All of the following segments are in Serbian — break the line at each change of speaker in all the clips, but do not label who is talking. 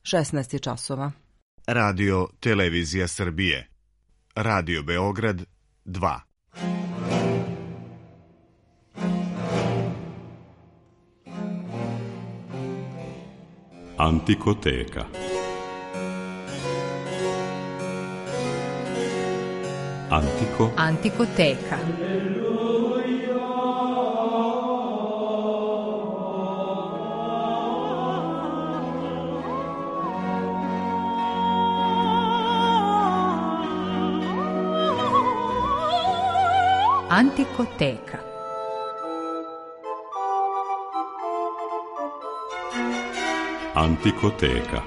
16 je časova.
Radio Televizija Srbije. Radio Beograd 2.
Antikoteka.
Antikoteka. Antikoteka.
Antikoteka.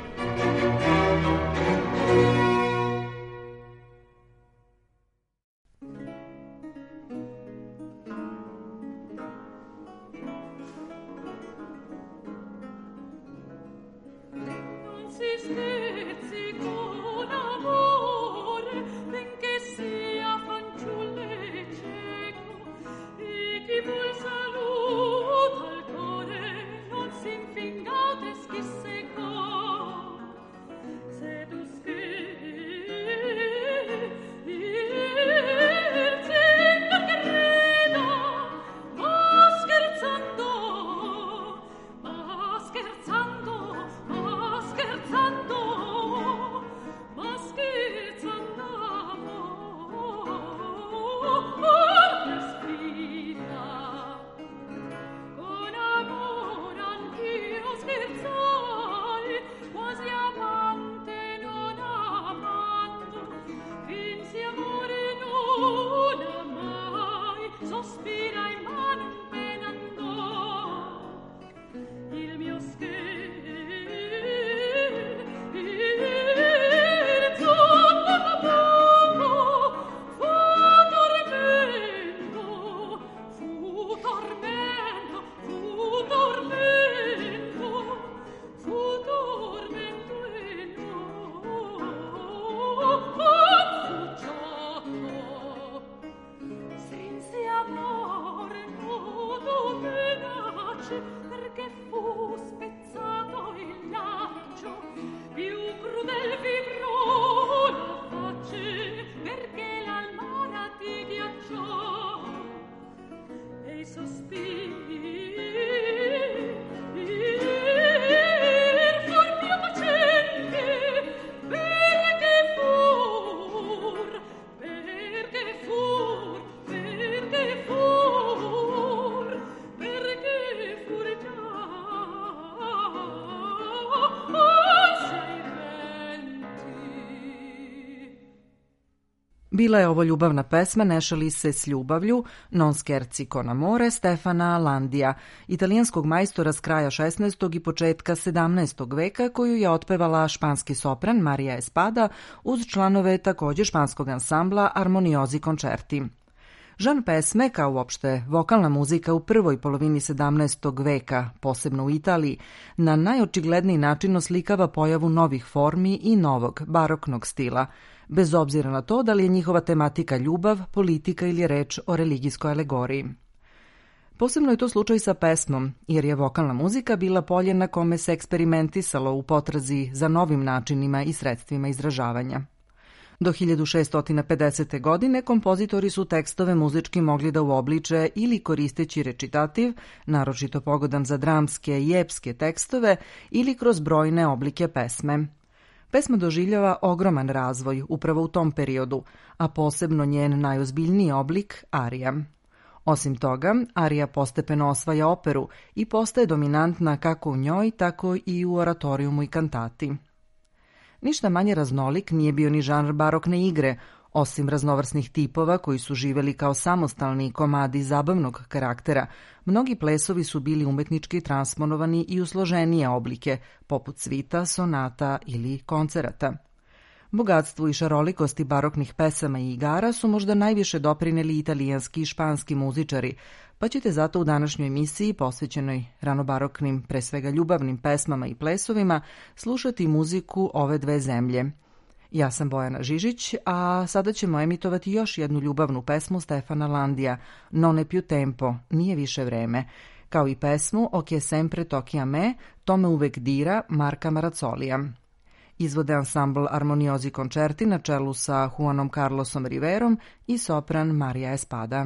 Bila je ovo ljubavna pesma Ne šali se s ljubavlju, Non scherzi con amore, Stefana Landija, italijanskog majstora s kraja 16. i početka 17. veka, koju je otpevala španski sopran Marija Espada uz članove također španskog ansambla Armoniosi Concerti. Žan pesme, kao uopšte vokalna muzika u prvoj polovini 17. veka, posebno u Italiji, na najočigledniji način oslikava pojavu novih formi i novog baroknog stila, bez obzira na to da li je njihova tematika ljubav, politika ili je reč o religijskoj alegoriji. Posebno je to slučaj sa pesmom, jer je vokalna muzika bila polje na kome se eksperimentisalo u potrazi za novim načinima i sredstvima izražavanja. Do 1650. godine kompozitori su tekstove muzički mogli da uobliče ili koristeći recitativ, naročito pogodan za dramske i epske tekstove, ili kroz brojne oblike pesme. Pesma doživljava ogroman razvoj upravo u tom periodu, a posebno njen najozbiljniji oblik, arija. Osim toga, arija postepeno osvaja operu i postaje dominantna kako u njoj, tako i u oratorijumu i kantati. Ništa manje raznolik nije bio ni žanr barokne igre, osim raznovrsnih tipova koji su živeli kao samostalni komadi zabavnog karaktera. Mnogi plesovi su bili umetnički transponovani i u složenije oblike, poput svita, sonata ili koncerata. Bogatstvu i šarolikosti baroknih pesama i igara su možda najviše doprineli italijanski i španski muzičari, pa ćete zato u današnjoj emisiji, posvećenoj ranobaroknim, pre svega ljubavnim pesmama i plesovima, slušati muziku ove dve zemlje. Ja sam Bojana Žižić, a sada ćemo emitovati još jednu ljubavnu pesmu Stefana Landija, Non è più tempo, nije više vreme, kao i pesmu O che sempre tocchi a me, to me uvek dira, Marka Marazzolija. Izvode ansambl Armoniozi koncerti na čelu sa Juanom Carlosom Riverom i sopran Marija Espada.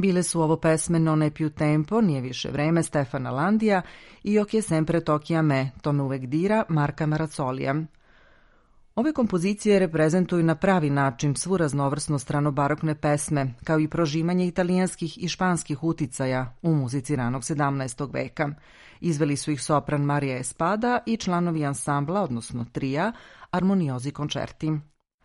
Bile su ovo pesme Non è più tempo, Nije više vreme, Stefana Landija i Io che sempre tocchi a me, To me uvek dira, Marka Maracolija. Ove kompozicije reprezentuju na pravi način svu raznovrsnost ranobarokne pesme, kao i prožimanje italijanskih i španskih uticaja u muzici ranog 17. veka. Izveli su ih sopran Marija Espada i članovi ansambla, odnosno trija, Armoniosi Concerti.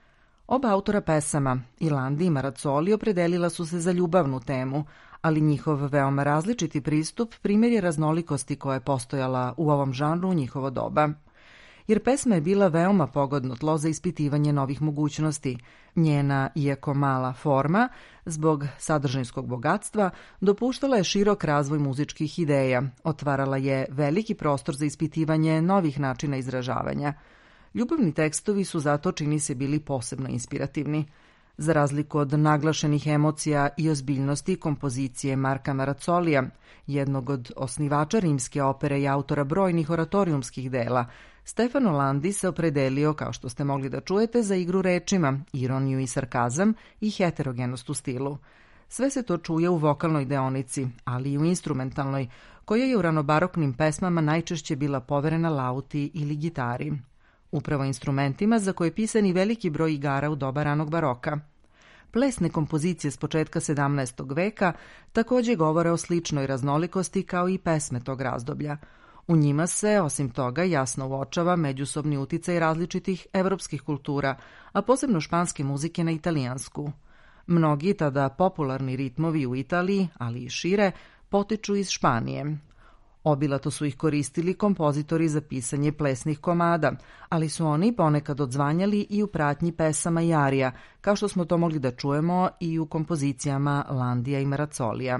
Oba autora pesama, i Landi i Marazzoli, opredelila su se za ljubavnu temu, ali njihov veoma različiti pristup primjer je raznolikosti koja je postojala u ovom žanru u njihovo doba. Jer pesma je bila veoma pogodno tlo za ispitivanje novih mogućnosti. Njena, iako mala forma, zbog sadržajskog bogatstva, dopuštala je širok razvoj muzičkih ideja, otvarala je veliki prostor za ispitivanje novih načina izražavanja. Ljubavni tekstovi su zato, čini se, bili posebno inspirativni. Za razliku od naglašenih emocija i ozbiljnosti kompozicije Marka Maracolija, jednog od osnivača rimske opere i autora brojnih oratorijumskih dela, Stefano Landi se opredelio, kao što ste mogli da čujete, za igru rečima, ironiju i sarkazam i heterogenost u stilu. Sve se to čuje u vokalnoj deonici, ali i u instrumentalnoj, koja je u ranobaroknim pesmama najčešće bila poverena lauti ili gitari. Upravo instrumentima za koje je pisan i veliki broj igara u doba ranog baroka. Plesne kompozicije s početka 17. veka također govore o sličnoj raznolikosti kao i pesme tog razdoblja. U njima se, osim toga, jasno uočava međusobni uticaj različitih evropskih kultura, a posebno španske muzike na italijansku. Mnogi tada popularni ritmovi u Italiji, ali i šire, potiču iz Španije. Obilato su ih koristili kompozitori za pisanje plesnih komada, ali su oni ponekad odzvanjali i u pratnji pesama i arija, kao što smo to mogli da čujemo i u kompozicijama Landija i Maracolija.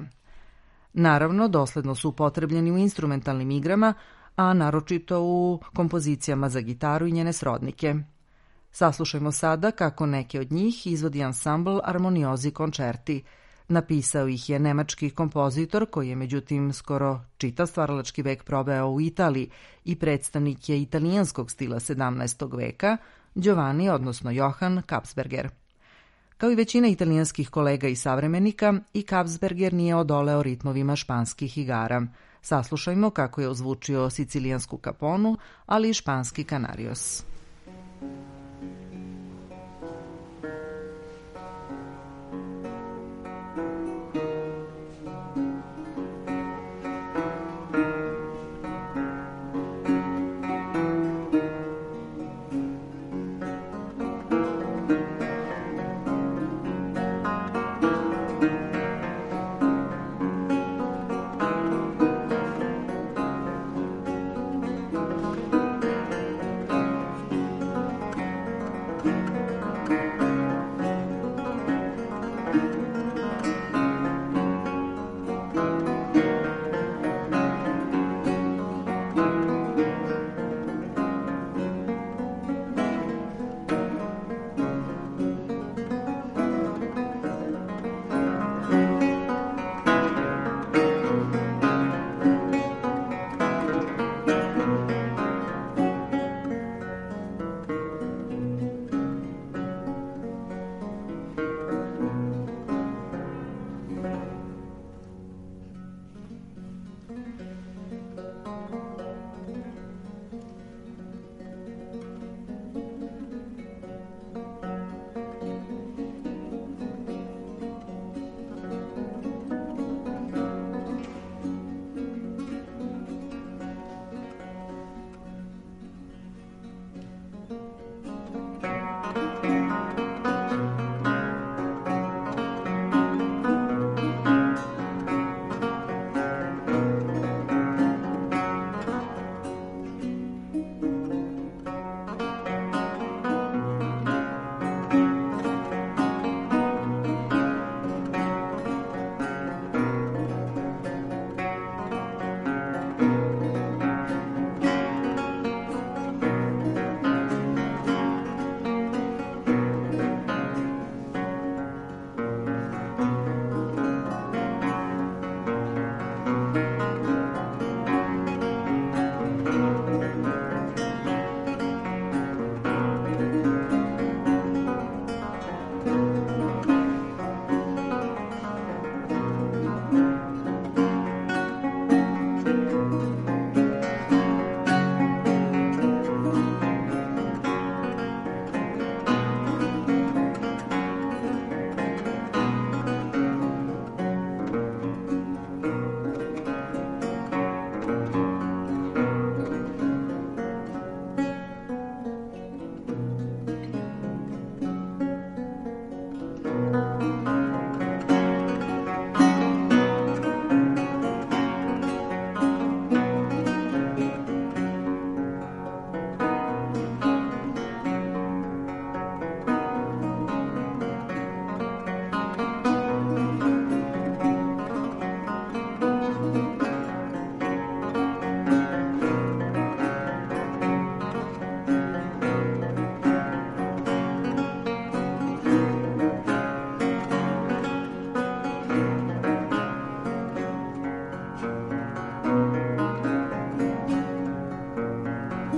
Naravno, dosledno su upotrebljeni u instrumentalnim igrama, a naročito u kompozicijama za gitaru i njene srodnike. Saslušajmo sada kako neke od njih izvodi ansambl Armoniosi Concerti. Napisao ih je nemački kompozitor koji je međutim skoro čitav stvaralački vek proveo u Italiji i predstavnik je italijanskog stila 17. veka, Giovanni, odnosno Johann Kapsberger. Kao i većina italijanskih kolega i savremenika, i Kapsberger nije odoleo ritmovima španskih igara. Saslušajmo kako je ozvučio sicilijansku kaponu, ali i španski kanarios.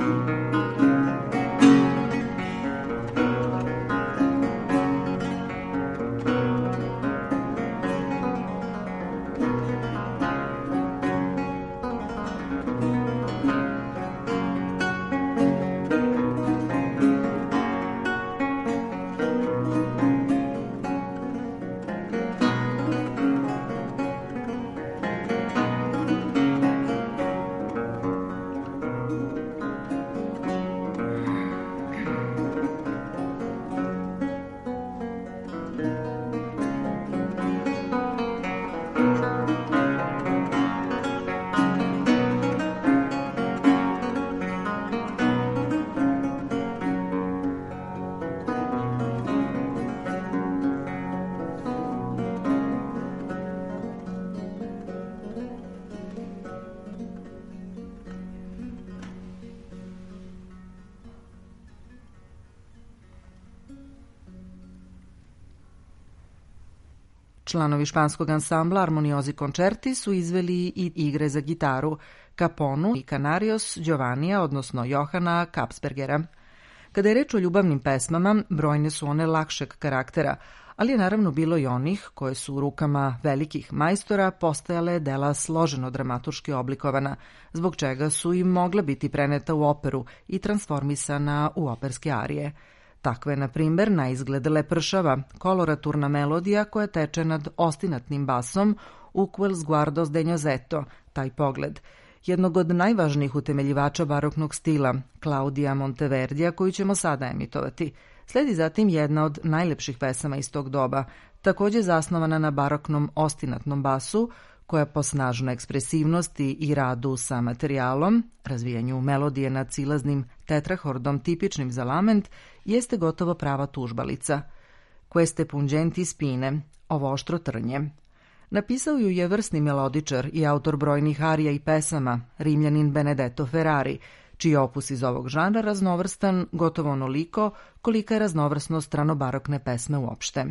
Članovi španskog ansambla Armoniosi Concerti su izveli i igre za gitaru Caponu i Canarios Giovannija, odnosno Johana Kapsbergera. Kada je reč o ljubavnim pesmama, brojne su one lakšeg karaktera, ali je naravno bilo i onih koje su u rukama velikih majstora postajale dela složeno dramaturški oblikovana, zbog čega su im mogla biti preneta u operu i transformisana u operske arije. Takva je, na primjer, na izgled lepršava, koloraturna melodija koja teče nad ostinatnim basom u Quel sguardo sdegnosetto, taj pogled, jednog od najvažnijih utemeljivača baroknog stila, Claudia Monteverdija, koju ćemo sada emitovati. Sledi zatim jedna od najlepših pesama iz tog doba, također zasnovana na baroknom ostinatnom basu, koja po snažnoj ekspresivnosti i radu sa materijalom, razvijanju melodije nad silaznim tetrahordom tipičnim za lament, jeste gotovo prava tužbalica. Queste pungenti spine, ovo oštro trnje. Napisao ju je vrsni melodičar i autor brojnih arija i pesama, Rimljanin Benedetto Ferrari, čiji je opus iz ovog žanra raznovrstan gotovo onoliko kolika je raznovrsnost ranobarokne pesme uopšte.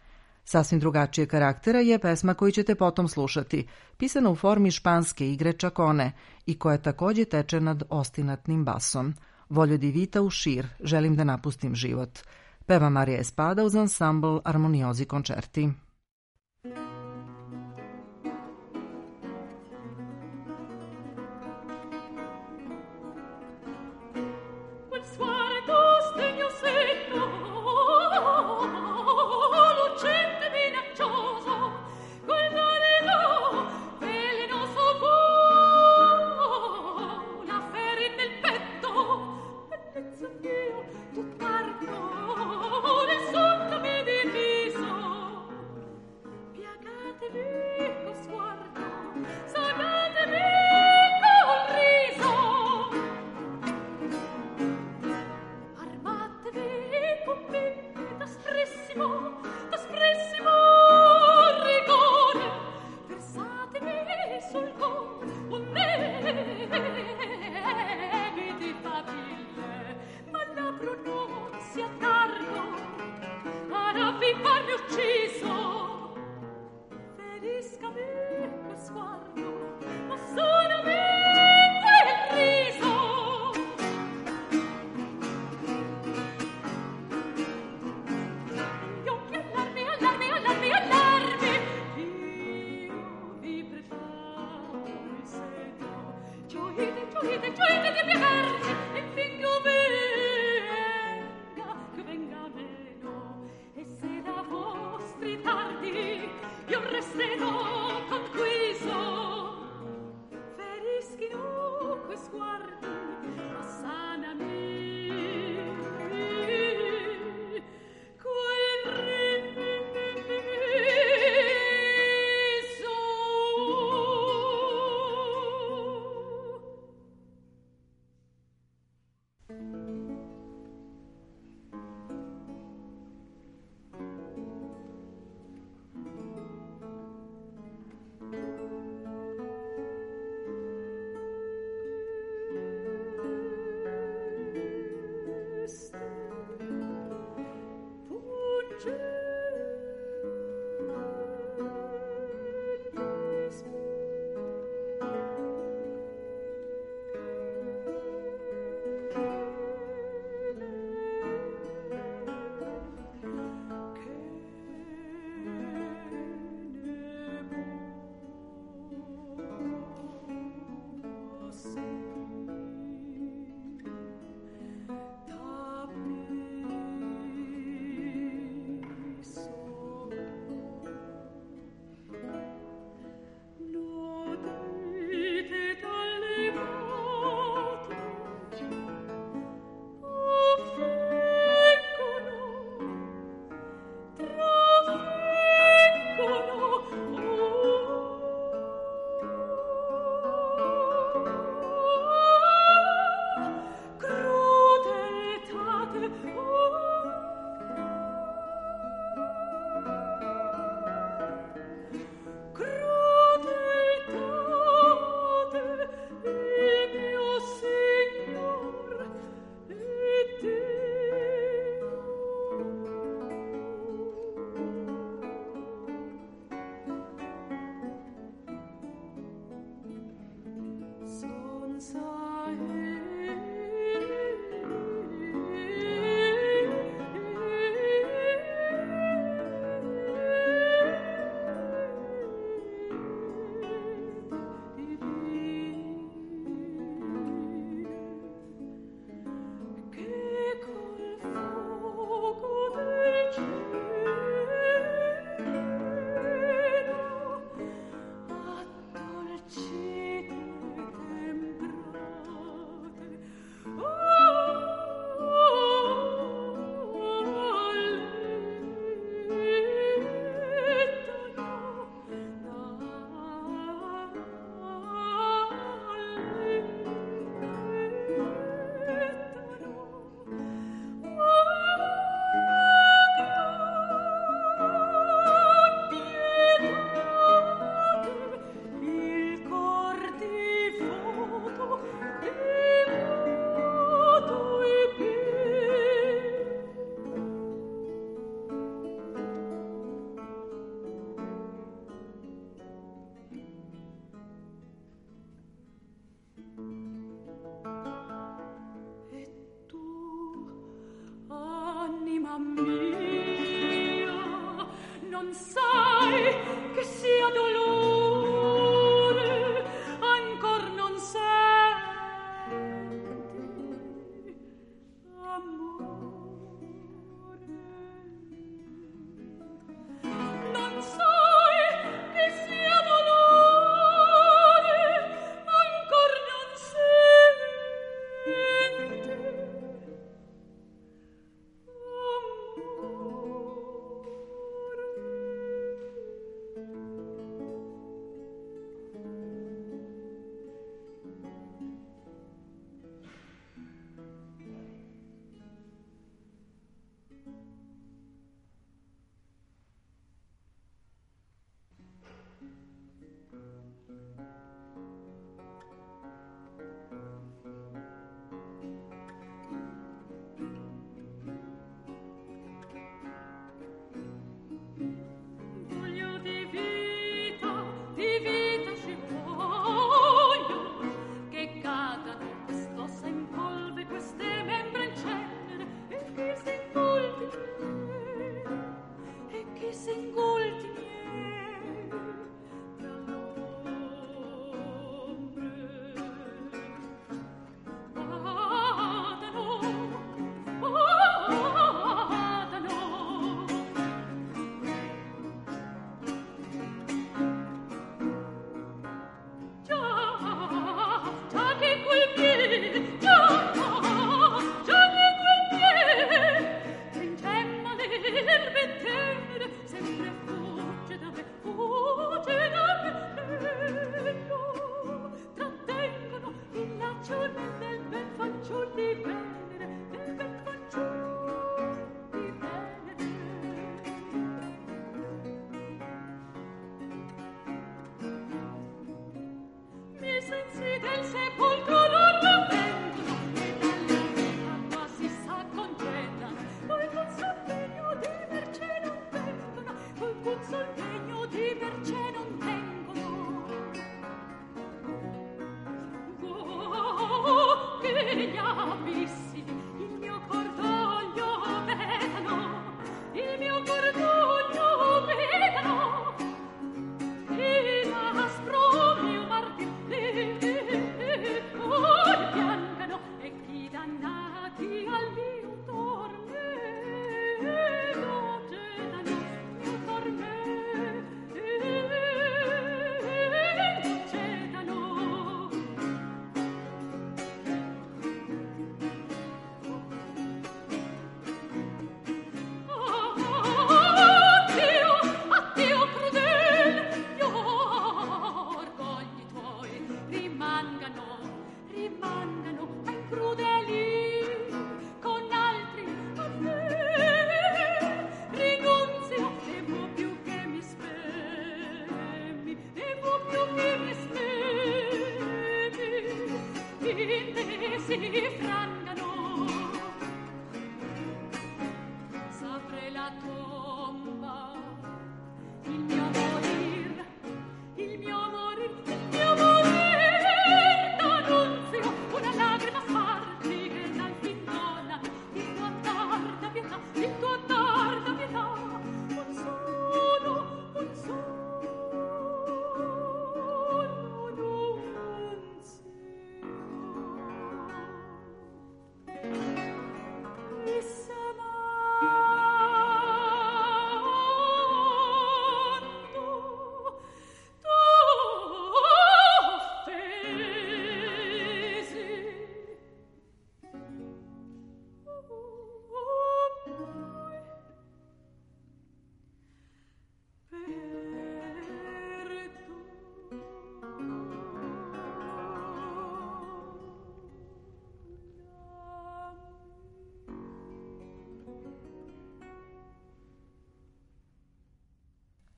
Sasvim drugačije karaktera je pesma koju ćete potom slušati, pisana u formi španske igre čakone i koja također teče nad ostinatnim basom. Voglio di vita uscir, želim da napustim život. Peva Marija Espada uz ansambl Armoniosi Concerti.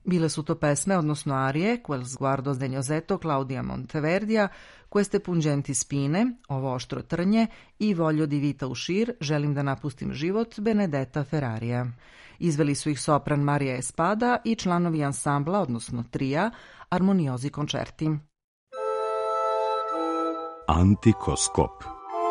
Bile su to pesme, odnosno arije, Quel sguardo sdegnosetto Claudia Monteverdija, Queste pungenti spine, Ovo oštro trnje i Voglio di vita uscir, Želim da napustim život, Benedetta Ferrarija. Izveli su ih sopran Marija Espada i članovi ansambla, odnosno trija, Armoniosi koncerti.
Antikoskop.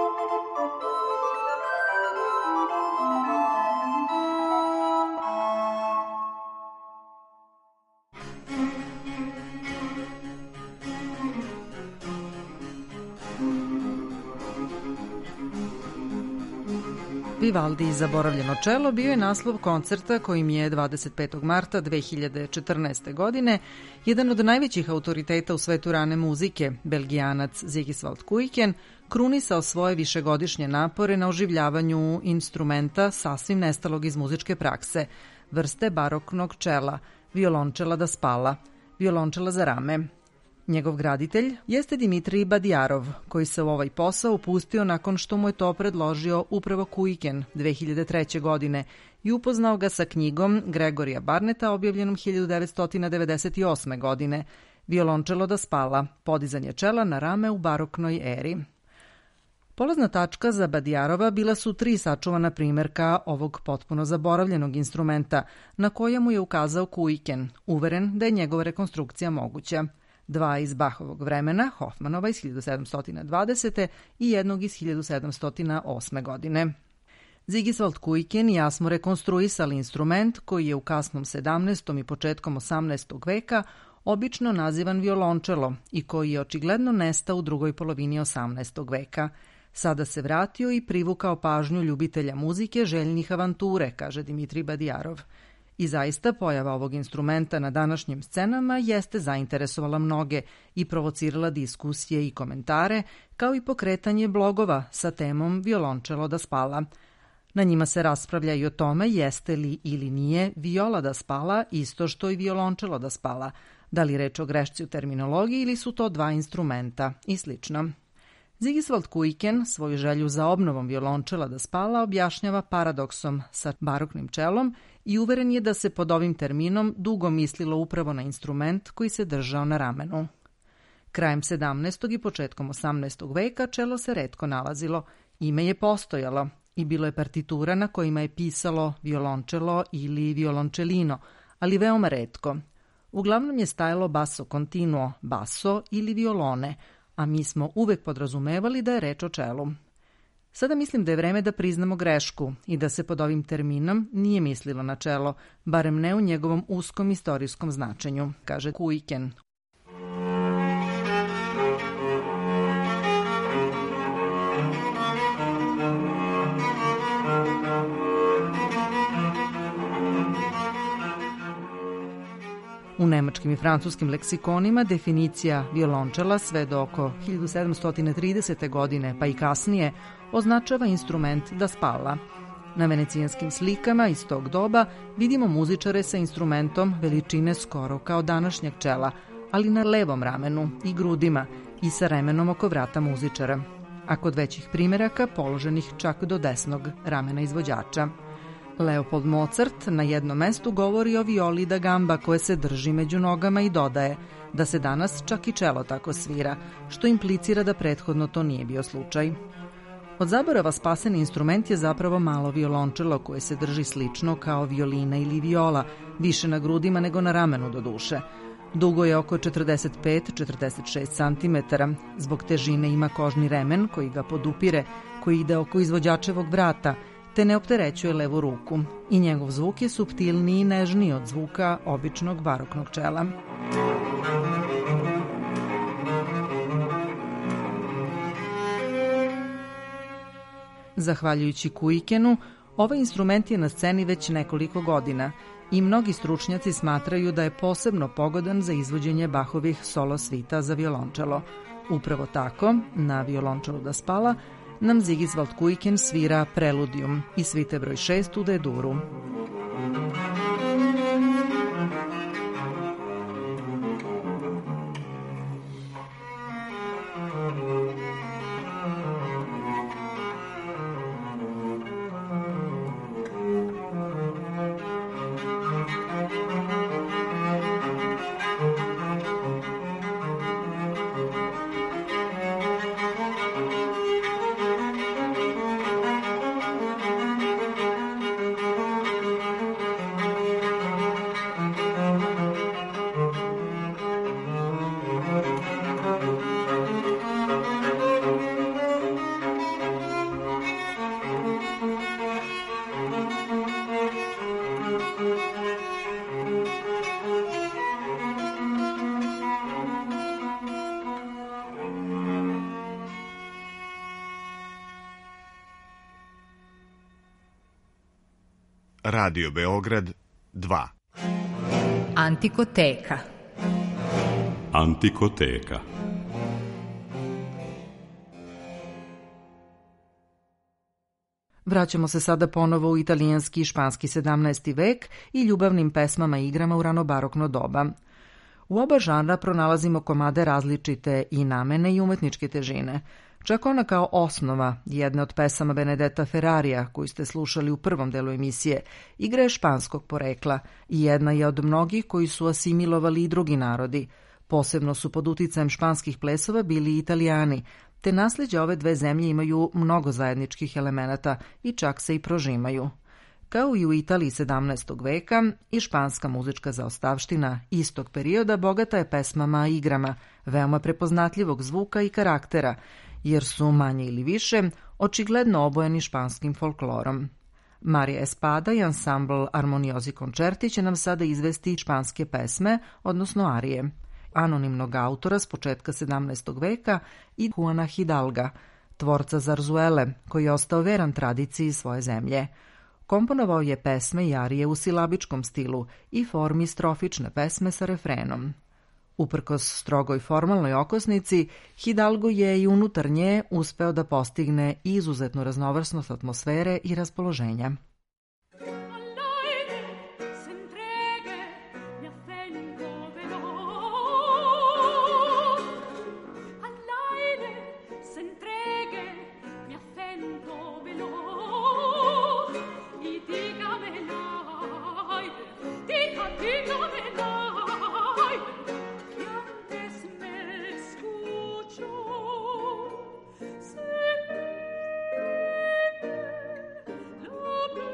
Vivaldi i Zaboravljeno čelo bio je naslov koncerta kojim je 25. marta 2014. godine jedan od najvećih autoriteta u svetu rane muzike, Belgijanac Sigiswald Kuijken, krunisao svoje višegodišnje napore na oživljavanju instrumenta sasvim nestalog iz muzičke prakse, vrste baroknog čela, violončela da spala, violončela za rame. Njegov graditelj jeste Dimitrij Badijarov, koji se u ovaj posao upustio nakon što mu je to predložio upravo Kuijken 2003. godine i upoznao ga sa knjigom Gregorija Barneta objavljenom 1998. godine Violončelo da spala, podizanje čela na rame u baroknoj eri. Polazna tačka za Badijarova bila su 3 sačuvana primjerka ovog potpuno zaboravljenog instrumenta na koja mu je ukazao Kuijken, uveren da je njegova rekonstrukcija moguća. 2 iz Bachovog vremena, Hofmanova iz 1720. i jednog iz 1708. godine. Sigiswald Kuijken i ja smo rekonstruisali instrument koji je u kasnom 17. i početkom 18. veka obično nazivan violončelo i koji je očigledno nestao u drugoj polovini 18. veka. Sada se vratio i privukao pažnju ljubitelja muzike željnih avanture, kaže Dimitrij Badijarov. I zaista pojava ovog instrumenta na današnjim scenama jeste zainteresovala mnoge i provocirala diskusije i komentare, kao i pokretanje blogova sa temom Violončelo da spala. Na njima se raspravlja i o tome jeste li ili nije viola da spala isto što i violončelo da spala, da li reč o grešci u terminologiji ili su to 2 instrumenta i slično. Sigiswald Kuijken svoju želju za obnovom violončela da spala objašnjava paradoksom sa baroknim čelom i uveren je da se pod ovim terminom dugo mislilo upravo na instrument koji se držao na ramenu. Krajem 17. i početkom 18. veka čelo se retko nalazilo, ime je postojalo i bilo je partitura na kojima je pisalo violončelo ili violončelino, ali veoma retko. Uglavnom je stajalo basso continuo, basso ili violone, a mi smo uvek podrazumevali da je reč o čelu. Sada mislim da je vreme da priznamo grešku i da se pod ovim terminom nije mislilo na čelo, barem ne u njegovom uskom istorijskom značenju, kaže Kuijken. U nemačkim i francuskim leksikonima definicija violončela sve do oko 1730. godine, pa i kasnije, označava instrument da spala. Na venecijanskim slikama iz tog doba vidimo muzičare sa instrumentom veličine skoro kao današnjeg čela, ali na levom ramenu i grudima i sa remenom oko vrata muzičara, a kod većih primjeraka položenih čak do desnog ramena izvođača. Leopold Mozart na jednom mestu govori o violi da gamba koje se drži među nogama i dodaje da se danas čak i čelo tako svira, što implicira da prethodno to nije bio slučaj. Od zaborava spaseni instrument je zapravo malo violončelo koje se drži slično kao violina ili viola, više na grudima nego na ramenu do duše. Dugo je oko 45-46 cm, zbog težine ima kožni remen koji ga podupire, koji ide oko izvođačevog vrata, te ne opterećuje levu ruku i njegov zvuk je suptilniji i nežniji od zvuka običnog baroknog čela. Zahvaljujući Kuijkenu, ovaj instrument je na sceni već nekoliko godina i mnogi stručnjaci smatraju da je posebno pogodan za izvođenje Bachovih solo svita za violončelo. Upravo tako, na Violončelo da spala, nam Sigiswald Kuijken svira Preludium i svite broj 6 u D-duru.
Radio Beograd 2.
Antikoteka.
Antikoteka.
Vraćamo se sada ponovo u italijanski i španski 17. vek i ljubavnim pesmama i igrama u ranobarokno doba. U oba žanra pronalazimo komade različite i namene i umetničke težine. Čak ona kao osnova, jedna od pesama Benedetta Ferrarija, koju ste slušali u prvom delu emisije, igra je španskog porekla i jedna je od mnogih koji su asimilovali i drugi narodi. Posebno su pod uticajem španskih plesova bili i Italijani, te nasljeđe ove dve zemlje imaju mnogo zajedničkih elemenata i čak se i prožimaju. Kao i u Italiji 17. veka, i španska muzička zaostavština istog perioda bogata je pesmama i igrama, veoma prepoznatljivog zvuka i karaktera, jer su manje ili više očigledno obojeni španskim folklorom. Marija Espada i ansambl Armoniosi Concerti će nam sada izvesti španske pesme, odnosno arije, anonimnog autora s početka 17. veka i Juana Hidalga, tvorca zarzuele, koji je ostao veran tradiciji svoje zemlje. Komponovao je pesme i arije u silabičkom stilu i formi strofične pesme sa refrenom. Uprkos strogoj formalnoj okosnici, Hidalgo je i unutar nje uspeo da postigne izuzetnu raznovrsnost atmosfere i raspoloženja.
Love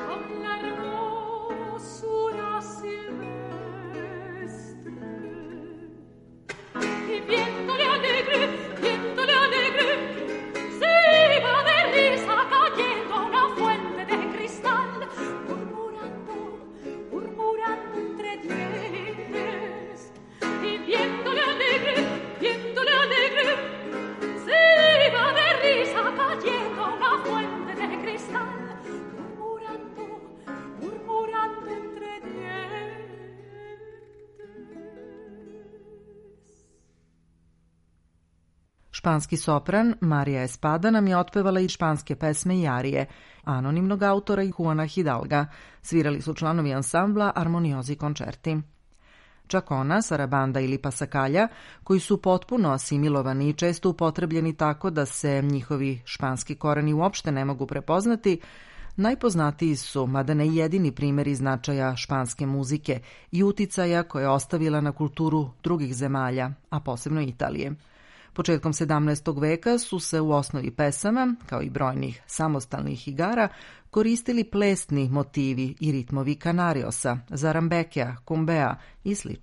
Španski sopran Marija Espada nam je otpevala i španske pesme i arije, anonimnog autora i Juana Hidalga. Svirali su članovi ansambla Armoniosi Concerti. Čakona, sarabanda ili pasakalja, koji su potpuno asimilovani i često upotrebljeni tako da se njihovi španski koreni uopšte ne mogu prepoznati, najpoznatiji su, mada ne jedini primjeri značaja španske muzike i uticaja koje je ostavila na kulturu drugih zemalja, a posebno Italije. Početkom 17. veka su se u osnovi pesama, kao i brojnih samostalnih igara, koristili plesni motivi i ritmovi kanariosa, zarambekea, kumbea i sl.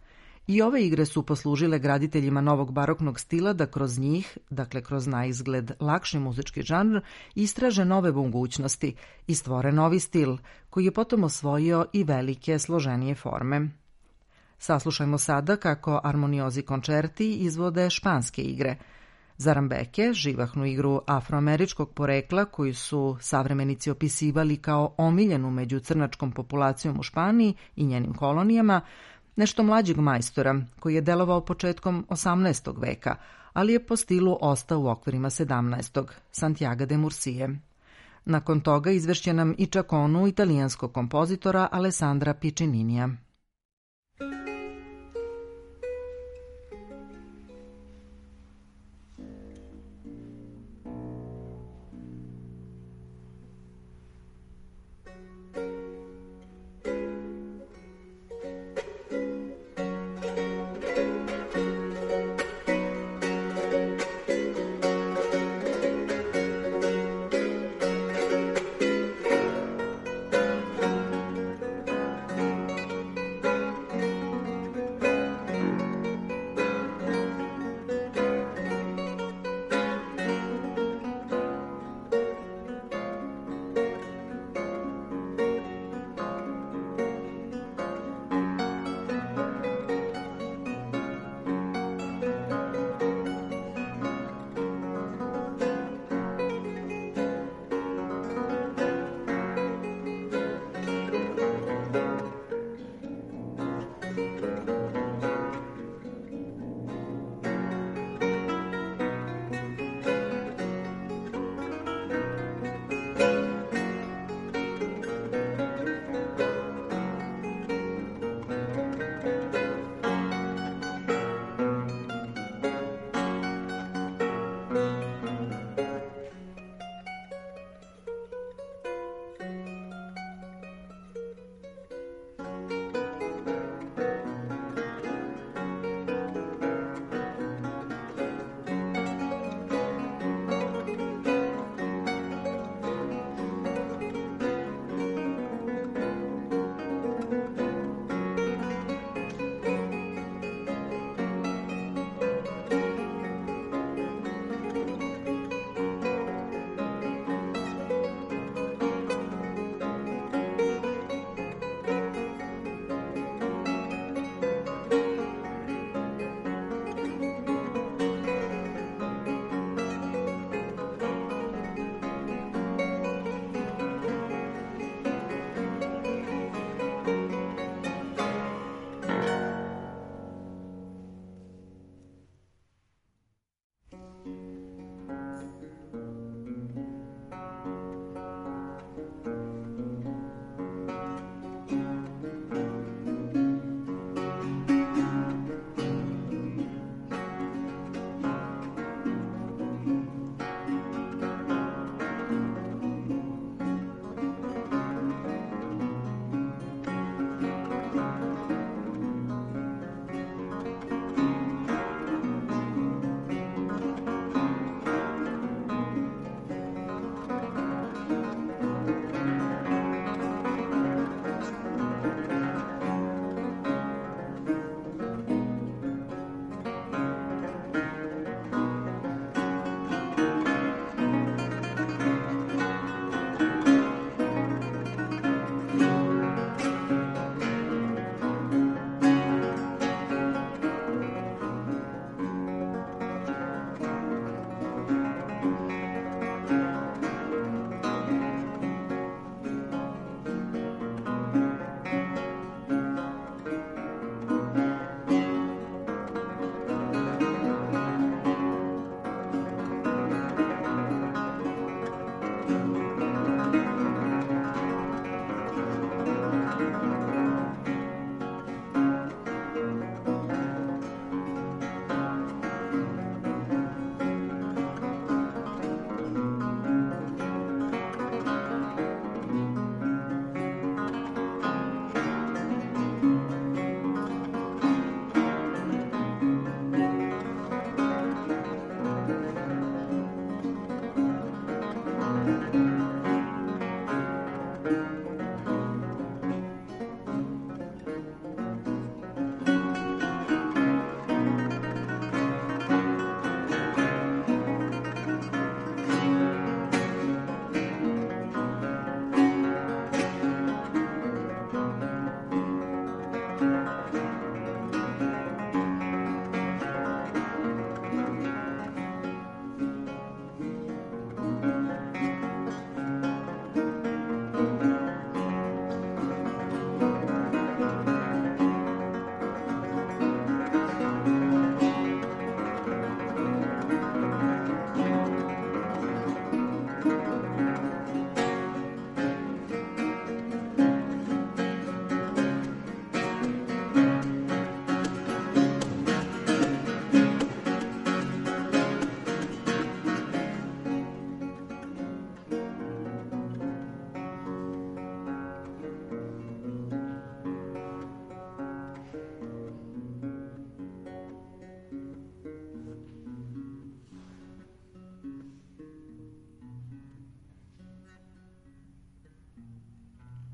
I ove igre su poslužile graditeljima novog baroknog stila da kroz njih, dakle kroz naizgled lakši muzički žanr, istraže nove mogućnosti i stvore novi stil, koji je potom osvojio i velike, složenije forme. Saslušajmo sada kako Armoniosi Concerti izvode španske igre. Zarambeke, živahnu igru afroameričkog porekla koju su savremenici opisivali kao omiljenu među crnačkom populacijom u Španiji i njenim kolonijama, nešto mlađeg majstora koji je delovao početkom 18. veka, ali je po stilu ostao u okvirima 17. Santiaga de Murcie. Nakon toga izvešće nam i čakonu italijanskog kompozitora Alessandra Piccininija.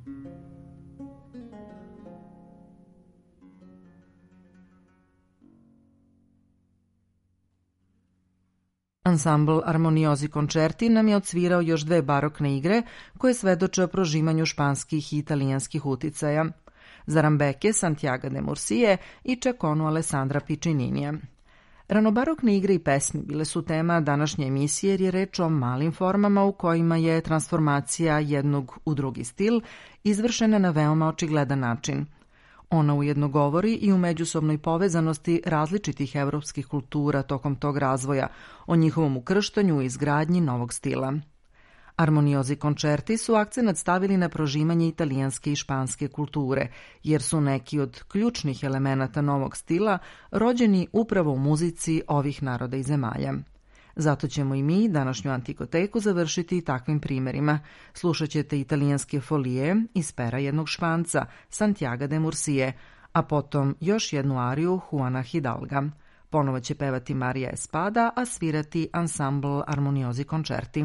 Ansambl Armoniosi Concerti nam je odsvirao još dve barokne igre koje svedoče o prožimanju španskih i italijanskih uticaja. Zarambeke Santiago de Murcie i Čakonu Alessandra Piccininija. Ranobarokne igre i pesmi bile su tema današnje emisije jer je reč o malim formama u kojima je transformacija jednog u drugi stil izvršena na veoma očigledan način. Ona ujedno govori i u međusobnoj povezanosti različitih evropskih kultura tokom tog razvoja, o njihovom ukrštanju i izgradnji novog stila. Armoniosi Concerti su akcenat stavili na prožimanje italijanske i španske kulture, jer su neki od ključnih elemenata novog stila rođeni upravo u muzici ovih naroda i zemalja. Zato ćemo i mi današnju antikoteku završiti takvim primjerima. Slušat ćete italijanske folije iz pera jednog Španca, Santiago de Murcie, a potom još jednu ariju Juana Hidalga. Ponovo će pevati Marija Espada, a svirati ansambl Armoniosi Concerti.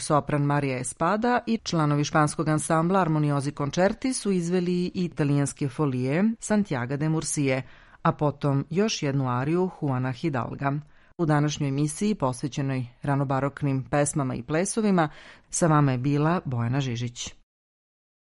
sopran Marija Espada i članovi španskog ansambla Armoniosi Concerti su izveli i italijanske folije Santiago de Murcie, a potom još jednu ariju Juana Hidalga. U današnjoj emisiji posvećenoj ranobaroknim pesmama i plesovima sa vama je bila Bojana Žižić.